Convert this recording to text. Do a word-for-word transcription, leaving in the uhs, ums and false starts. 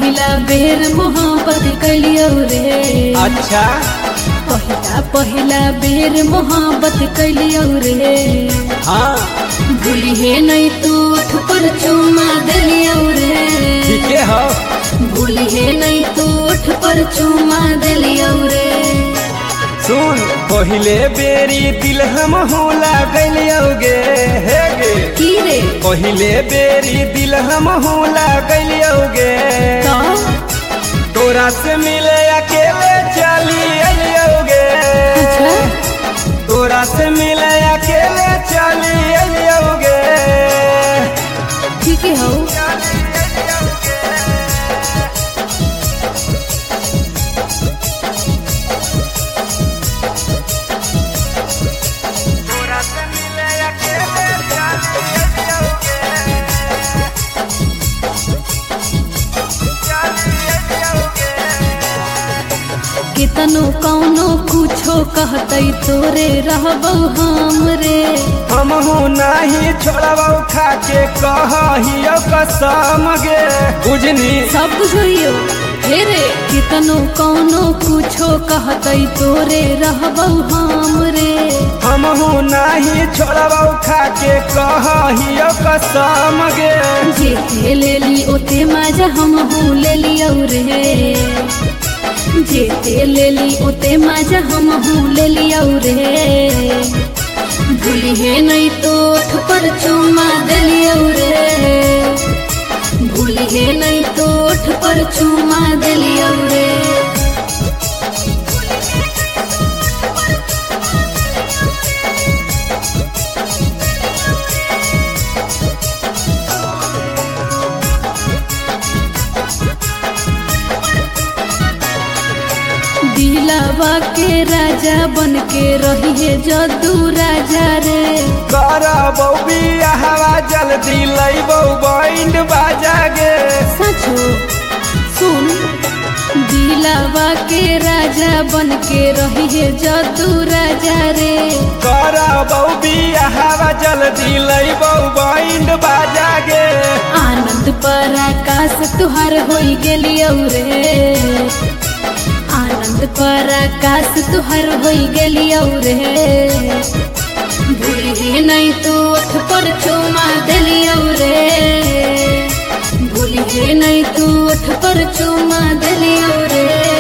पहिला बेर मोहब्बत कैलियो रे। अच्छा पहिला पहिला बेर मोहब्बत कैलियो रे। हाँ भूली है नहीं तू उठ पर चुमा दिलियो रे। ठीक है हो भूली है नहीं तू उठ पर चुमा दिलियो रे। सुन पहले बेरी दिल हम होला गलियोगे हे गे की रे पहले बेरी दिल हम होला गलियोगे तो तोरा से मिले अकेले चली अलियोगे अच्छा तोरा से मिले अकेले चली अलियोगे ठीक है हो कितनो कौनो कुछो कहते तोरे रहबो हम रे। हम हो नहीं छोड़बो खा के कहियो कसम गे बुझनी सब बुझियो हे रे। कितनो कौनो कुछो कहते तोरे रहबो हम रे। हम हो नहीं छोड़बो खा के कहियो कसम गे जेते लेली ओते मजा हम हूँ ले लियो रे। जेते लेली ओते मजा हम हूँ ले लियो रे। भूली है नहीं तो ओठ पर चुमा दिलियो रे। भूली है नहीं तो ओठ पर चुमा दिलियो रे। दिलावा के राजा बन के रही है जदू राजा रे। करबो बियाहवा जल्दी लइबो बैंड बाजा गे सचो सुन दिलावा के राजा बन के रही है जदू राजा रे। करबो बियाहवा जल्दी लइबो बैंड बाजा गे आनंद पर आकाश तुहार होई गेलियो रे। आनंद पर आकाश तुहार होई गेलियो रे। भूली है नहीं तू ओठ पर चुमा दिलियो रे। भूली है नहीं तू ओठ पर चुमा दिलियो रे।